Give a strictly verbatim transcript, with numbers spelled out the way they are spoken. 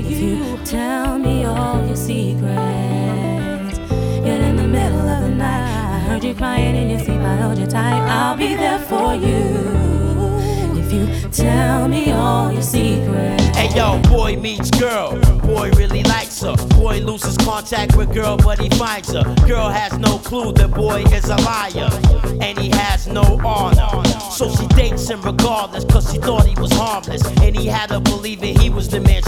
If you tell me all your secrets, yet in the middle of the night I heard you crying in your sleep, I held you tight, I'll be there for you. If you tell me all your secrets. Hey yo, boy meets girl, boy really likes her. Boy loses contact with girl, but he finds her. Girl has no clue that boy is a liar, and he has no honor. So she dates him regardless, cause she thought he was harmless, and he had her believing he was the man